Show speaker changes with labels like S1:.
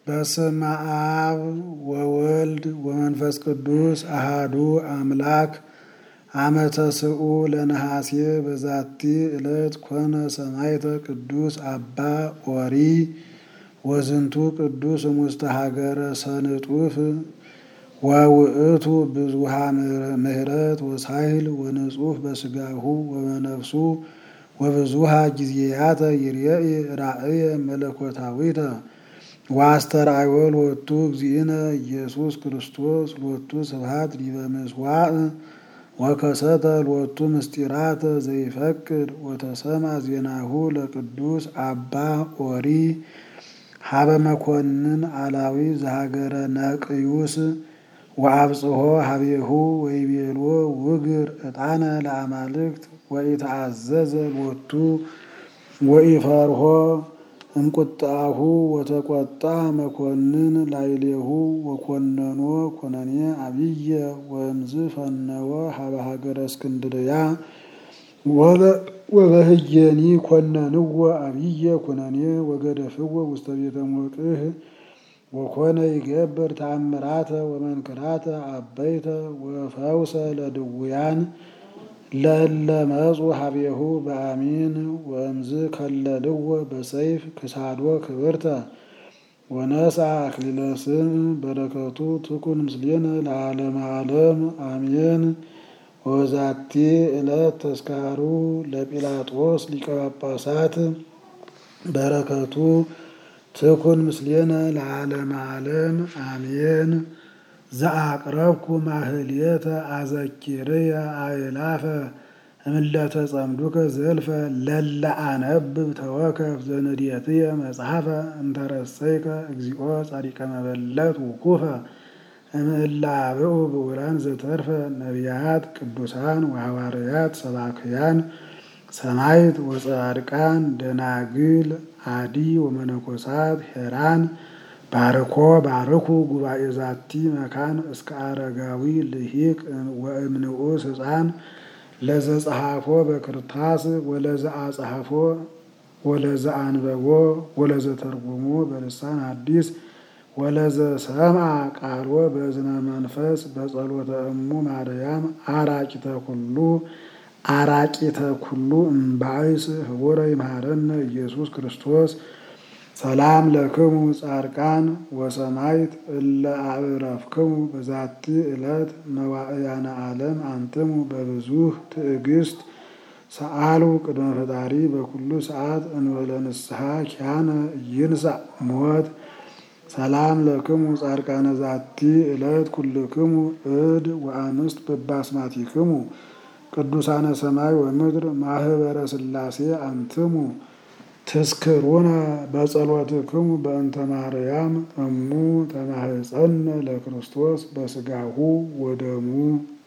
S1: በስመ አብ ወወልድ ወመንፈስ ቅዱስ አሃዱ አምላክ አመ ተስዑ ለነሐሴ በዛቲ ዕለት ኮነ ሰማዕተ ቅዱስ አባ ኦሪ ወዝንቱ ቅዱስ እሙስተ ሀገረ ሰንጡፍ ወውእቱ ብዙኃ ምሕረት ወሳይል ወንጹሕ በስጋሁ ወበነፍሱ ወብዙኃ ጊዜያተ ይርኤ ራእየ መለኮታዊተ ወአስተርአዮ ሎቱ እግዚእነ ኢየሱስ ክርስቶስ ሎቱ ስብሐት ዲበ ምጽዋዕ ወከሰተ ሎቱ ምስጢራተ ዘይፈቅድ ወተሰማ ዜናሁ ለቅዱስ አባ ኦሪ ሀበ መኮንን አላዊ ዘሀገረ ነቅዩስ ወአብጽሖ ሀቤሁ ወይቤሎ ውግር ዕጣነ ለአማልክት ወኢተአዘዘ ሎቱ ወኢፈርሆ እምቁጣሁ ወተቆጣ መኮንን ላዕሌሁ ወኮነኖ ኮነኔ አብየ ወእምዝ ፈነወ ሀበ ሀገረ እስክንድርያ ወበህየኒ ኮነንዎ አብየ ኩነኔ ወገደፍዎ ውስተ ቤተ ሞቅህ ወኮነ ይገብር ተአምራተ ወመንክራተ አበይተ ወፈውሰ ለድውያን ለእለ መጹ ሀቤሁ በአሚን ወእምዝ ከለልዎ በሰይፍ ክሳዶ ክብርተ ወነስአ አክሊለ ስም በረከቱ ትኩን ምስሌነ ለዓለመ ዓለም አሜን። ወዛቲ ዕለት ተስካሩ ለጲላጦስ ሊቀ ጳጳሳት በረከቱ ትኩን ምስሌነ ለዓለመ ዓለም አሜን። ዘአቅረብኩ ማህሌተ አዘኪርየ አእላፈ እምለተ ጸምዱከ ዘልፈ ለለ አነብብ ተወከፍ ዘንዴትየ መጽሐፈ እንተረሰይከ እግዚኦ ጻዲቀ መበለት ውኩፈ እምእለ አብኡ ብዑላን ዘተርፈ ነቢያት ቅዱሳን ወሐዋርያት ሰባክያን ሰማዕት ወጻድቃን ደናግል አዲ ወመነኮሳት ሄራን ባርኩ ጉባኤ ዛቲ መካን እስከ አረጋዊ ልሂቅ ወእምንዑስ ሕፃን ለዘጸሐፎ በክርታስ ወለዘአጸሐፎ ወለዘአንበቦ ወለዘተርጉሞ በልሳን ሐዲስ ወለዘሰምዐ ቃሎ በእዝነ መንፈስ በጸሎተ እሙ ማርያም አራቂተ ኩሉ እምባይስ ህቡረ ይምሃረነ ኢየሱስ ክርስቶስ። ሰላም ለክሙ ጻድቃን ወሰማዕት እለ አዕረፍክሙ በዛቲ ዕለት መዋዕያነ ዓለም አንትሙ በብዙኅ ትዕግስት ሰአሉ ቅድመ ፈጣሪ በኩሉ ሰዓት እንበለ ንስሐ ኪያነ ይንሣእ ሞት። ሰላም ለክሙ ጻድቃነ ዛቲ ዕለት ኩልክሙ እድ ወአንስት በባስማቲክሙ ቅዱሳነ ሰማይ ወምድር ማህበረ ሥላሴ አንትሙ ትስክሩነ በጸሎትክሙ በእንተ ማርያም እሙ ተማህፀነ ለክርስቶስ በስጋሁ ወደሙ